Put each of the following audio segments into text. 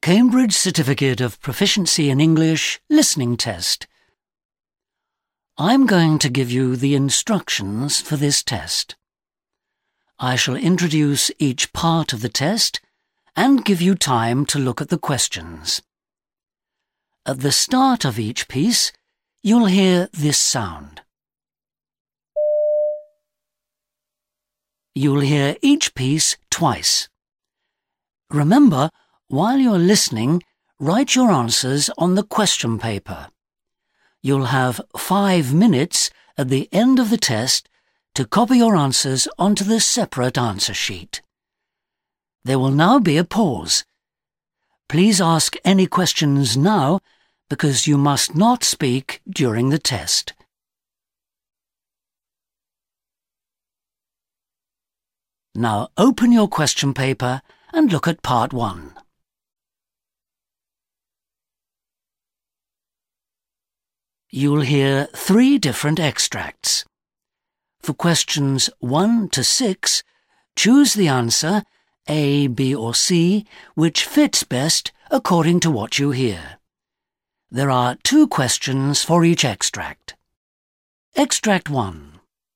Cambridge Certificate of Proficiency in English Listening Test. I'm going to give you the instructions for this test. I shall introduce each part of the test and give you time to look at the questions. At the start of each piece, you'll hear this sound. You'll hear each piece twice. Remember, while you're listening, write your answers on the question paper. You'll have 5 minutes at the end of the test to copy your answers onto the separate answer sheet. There will now be a pause. Please ask any questions now because you must not speak during the test. Now open your question paper and look at part 1. You'll hear 3 different extracts. For questions 1 to 6, choose the answer A, B or C which fits best according to what you hear. There are 2 questions for each extract. Extract 1.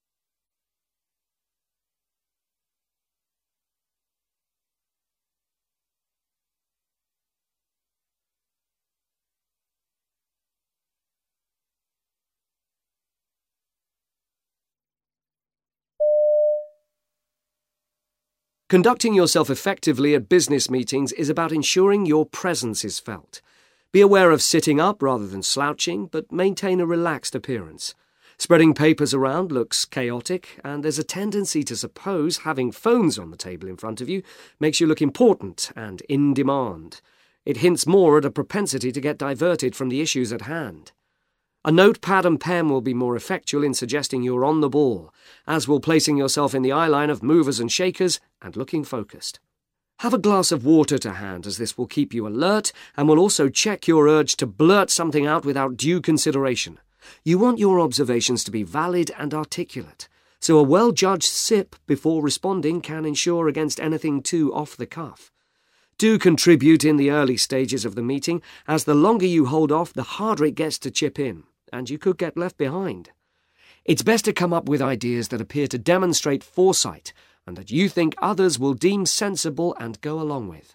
Conducting yourself effectively at business meetings is about ensuring your presence is felt. Be aware of sitting up rather than slouching, but maintain a relaxed appearance. Spreading papers around looks chaotic, and there's a tendency to suppose having phones on the table in front of you makes you look important and in demand. It hints more at a propensity to get diverted from the issues at hand. A notepad and pen will be more effectual in suggesting you're on the ball, as will placing yourself in the eye line of movers and shakers and looking focused. Have a glass of water to hand, as this will keep you alert and will also check your urge to blurt something out without due consideration. You want your observations to be valid and articulate, so a well-judged sip before responding can ensure against anything too off the cuff. Do contribute in the early stages of the meeting, as the longer you hold off, the harder it gets to chip in, and you could get left behind. It's best to come up with ideas that appear to demonstrate foresight and that you think others will deem sensible and go along with.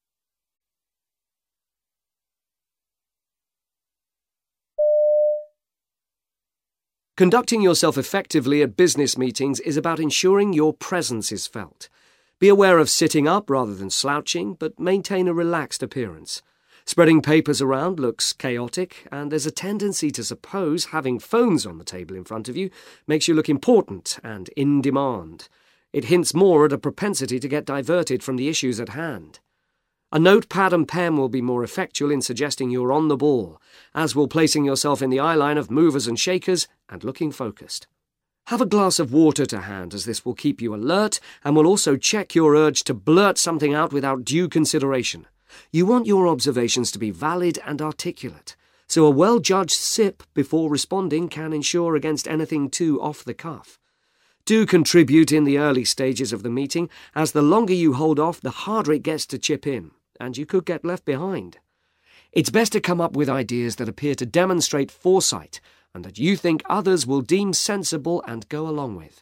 Conducting yourself effectively at business meetings is about ensuring your presence is felt. Be aware of sitting up rather than slouching, but maintain a relaxed appearance. Spreading papers around looks chaotic, and there's a tendency to suppose having phones on the table in front of you makes you look important and in demand. It hints more at a propensity to get diverted from the issues at hand. A notepad and pen will be more effectual in suggesting you're on the ball, as will placing yourself in the eye line of movers and shakers and looking focused. Have a glass of water to hand, as this will keep you alert and will also check your urge to blurt something out without due consideration. You want your observations to be valid and articulate, so a well-judged sip before responding can ensure against anything too off the cuff. Do contribute in the early stages of the meeting, as the longer you hold off, the harder it gets to chip in, and you could get left behind. It's best to come up with ideas that appear to demonstrate foresight and that you think others will deem sensible and go along with.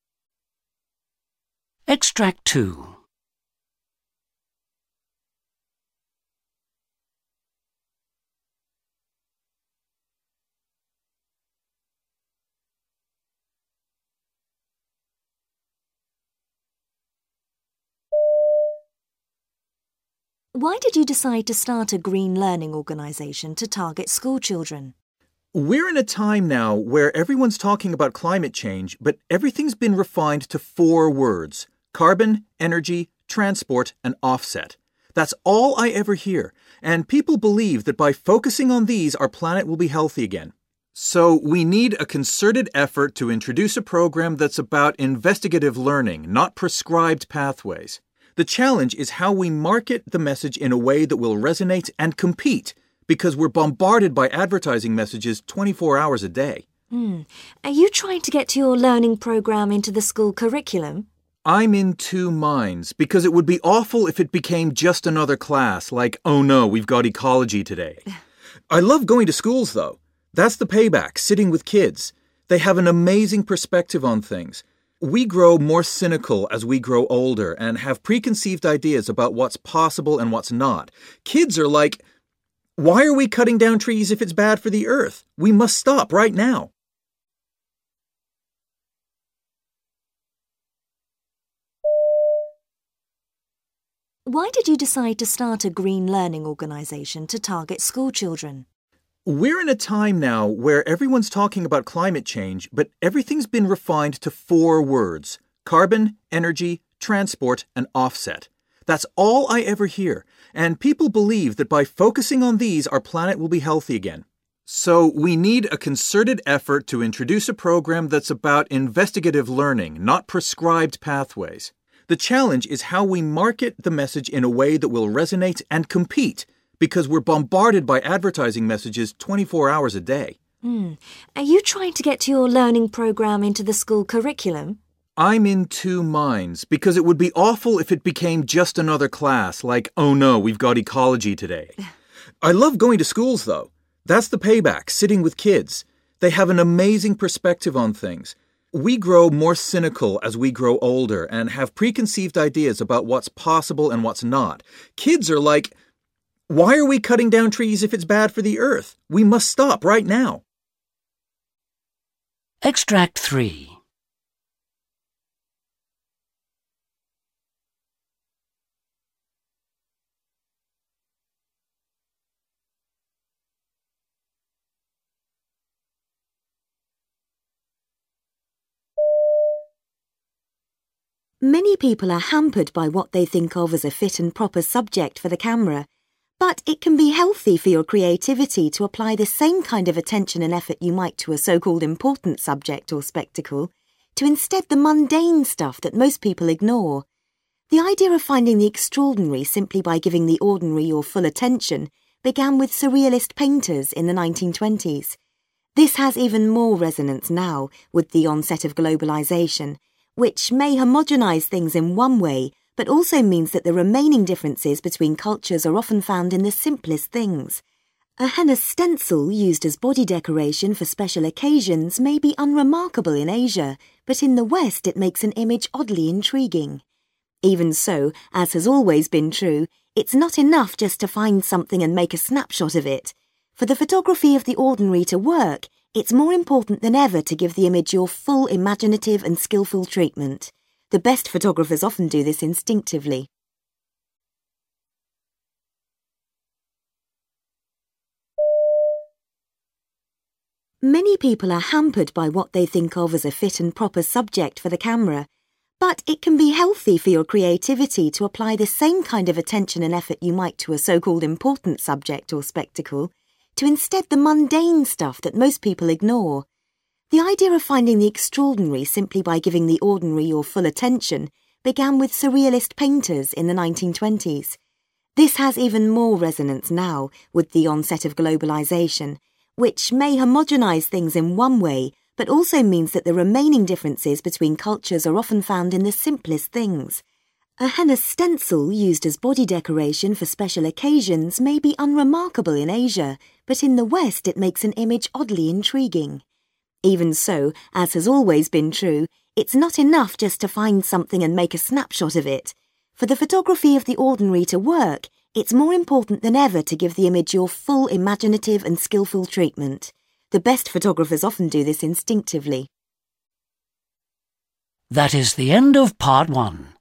Extract 2. Why did you decide to start a green learning organisation to target school children? We're in a time now where everyone's talking about climate change, but everything's been refined to 4 words: carbon, energy, transport, and offset. That's all I ever hear, and people believe that by focusing on these, our planet will be healthy again. So we need a concerted effort to introduce a program that's about investigative learning, not prescribed pathways. The challenge is how we market the message in a way that will resonate and compete, because we're bombarded by advertising messages 24 hours a day. Are you trying to get your learning program into the school curriculum? I'm in two minds because it would be awful if it became just another class, like, oh no, we've got ecology today. I love going to schools, though. That's the payback, sitting with kids. They have an amazing perspective on things. We grow more cynical as we grow older and have preconceived ideas about what's possible and what's not. Kids are like, why are we cutting down trees if it's bad for the earth? We must stop right now. Why did you decide to start a green learning organisation to target school children? We're in a time now where everyone's talking about climate change, but everything's been refined to 4 words: carbon, energy, transport, and offset. That's all I ever hear, and people believe that by focusing on these, our planet will be healthy again. So we need a concerted effort to introduce a program that's about investigative learning, not prescribed pathways. The challenge is how we market the message in a way that will resonate and compete, because we're bombarded by advertising messages 24 hours a day. Are you trying to get your learning program into the school curriculum? I'm in two minds because it would be awful if it became just another class, like, oh no, we've got ecology today. I love going to schools, though. That's the payback, sitting with kids. They have an amazing perspective on things. We grow more cynical as we grow older and have preconceived ideas about what's possible and what's not. Kids are like, why are we cutting down trees if it's bad for the earth? We must stop right now. Extract 3. Many people are hampered by what they think of as a fit and proper subject for the camera, but it can be healthy for your creativity to apply the same kind of attention and effort you might to a so-called important subject or spectacle, to instead the mundane stuff that most people ignore. The idea of finding the extraordinary simply by giving the ordinary your full attention began with surrealist painters in the 1920s. This has even more resonance now with the onset of globalization, which may homogenize things in one way, but also means that the remaining differences between cultures are often found in the simplest things. A henna stencil used as body decoration for special occasions may be unremarkable in Asia, but in the West it makes an image oddly intriguing. Even so, as has always been true, it's not enough just to find something and make a snapshot of it. For the photography of the ordinary to work, it's more important than ever to give the image your full imaginative and skillful treatment. The best photographers often do this instinctively. Many people are hampered by what they think of as a fit and proper subject for the camera, but it can be healthy for your creativity to apply the same kind of attention and effort you might to a so-called important subject or spectacle, to instead the mundane stuff that most people ignore. The idea of finding the extraordinary simply by giving the ordinary your full attention began with surrealist painters in the 1920s. This has even more resonance now with the onset of globalization, which may homogenize things in one way, but also means that the remaining differences between cultures are often found in the simplest things. A henna stencil used as body decoration for special occasions may be unremarkable in Asia, but in the West it makes an image oddly intriguing. Even so, as has always been true, it's not enough just to find something and make a snapshot of it. For the photography of the ordinary to work, it's more important than ever to give the image your full imaginative and skillful treatment. The best photographers often do this instinctively. That is the end of part 1.